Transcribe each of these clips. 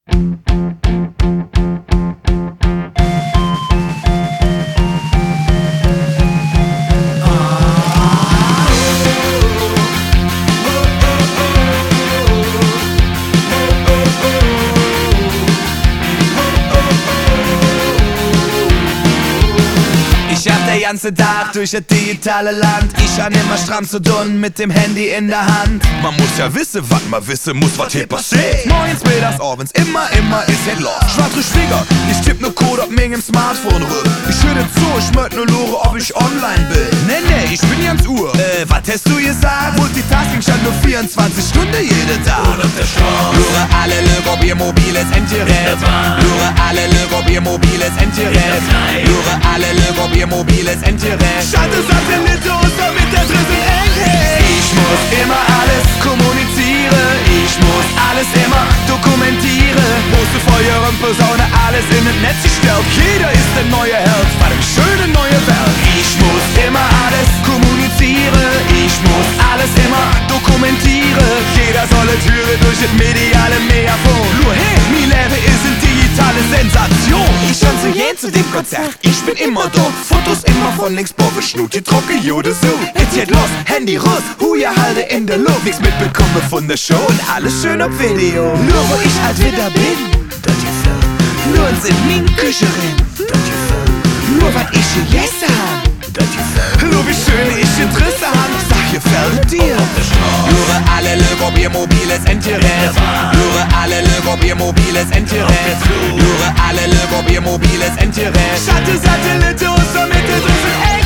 Ich hab der ganze Tag durch das digitale Land. Ich han immer stramm zu tun mit dem Handy in der Hand. Man muss ja wissen, was man wissen muss, was hier passiert. Morgens, mittags, abends, immer ist het los. Schwarze Schwieger, ich tipp nur Code auf meinem Smartphone rüber. Ich höre zu, ich möcht nur lore, ob ich online bin. Nee, ich bin ganz Uhr. Was hast du gesagt? Multitasking stand nur 24 Stunden jeden Tag. Und auf der Straße lure alle Lüge, ob ihr mobiles Endgerät. Lure alle Lüge, ob ihr mobiles Endgerät. Lure alle Lüge, ob ihr mobiles Endgerät. Schalte Satellite und damit der Dritte eng hält. Ich muss immer alles kommunizieren. Ich muss alles immer dokumentieren. Große Feuer und Posaune, alles in das Netz gestellt. Jeder ist der neue Held bei dem schönen neue Welt. Ich muss immer alles kommunizieren. Ich muss alles immer dokumentieren. Jeder solle Türe durch das mediale Megafon. Nur hey, mein Leben ist eine digitale Sensation. Ich schon zu dem Konzert, ich bin immer dort. Fotos immer von links, Bobe, Schnute, Trocke, Jude, so. Jetzt geht los, Handy raus, Huja halte in der Luft. Nichts mitbekomme von der Show und alles schön auf Video. Nur wo ich halt wieder bin, das gefällt. nur in min Küche rein, Das gefällt. nur was ich gegessen hab. Das gefällt. Nur wie schön ich Interesse hab, sag gefällt dir. Lure alle Lüge, ob ihr mobiles Endgerät. Lure alle Lüge, ob ihr mobiles Endgerät. Lure alle Lüge, ob ihr mobiles Endgerät. Schalte Satellite und damit der Dritte eng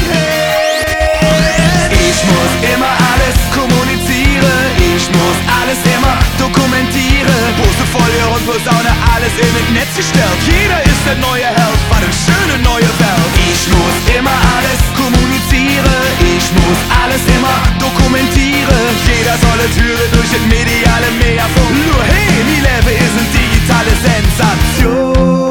hält. Ich muss immer alles kommunizieren. Ich muss alles immer dokumentieren. Große Feuer und Posaune, alles in das Netz gestellt. Jeder ist der neue Held bei dem schönen neue Welt. Ich muss immer alles kommunizieren. Ich muss alles immer dokumentieren. Jeder solle Türe durch das mediale Megafon. Nur hey, mein Leben ist eine digitale Sensation.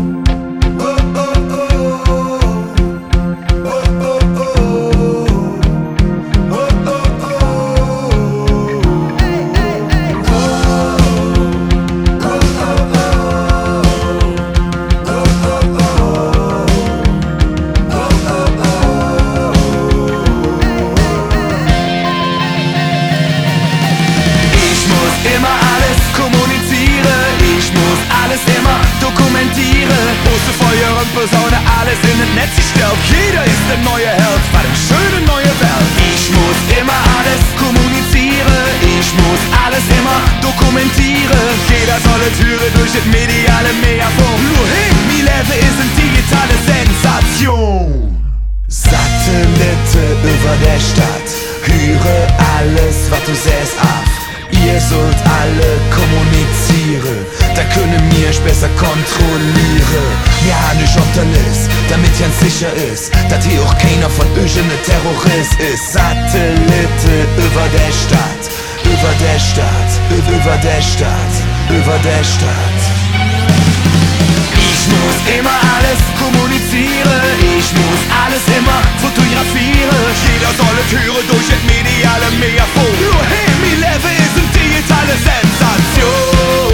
Immer alles kommunizieren, ich muss alles immer dokumentieren. Große Feuer und Posaune, alles in das Netz gestellt. Jeder ist der neue Held bei dem schönen neue Welt. Ich muss immer alles kommunizieren, ich muss alles immer dokumentieren. Jeder solle Türe durch das mediale Megafon. Nur hey, mein Leben ist eine digitale Sensation. Satellite über der Stadt, höre alles, was du säst auf. Ihr sollt alle kommunizieren, da können wir euch besser kontrollieren. Wir haben euch auf der Liste, damit ganz sicher ist, dass hier auch keiner von euch ein Terrorist ist. Satellite über der Stadt, über der Stadt, über der Stadt, über der Stadt. Ich muss immer alles kommunizieren, ich muss alles immer fotografieren. Jeder solle Türe durch das mediale Megafon. Nur hey, mein Leben ist eine digitale Sensation.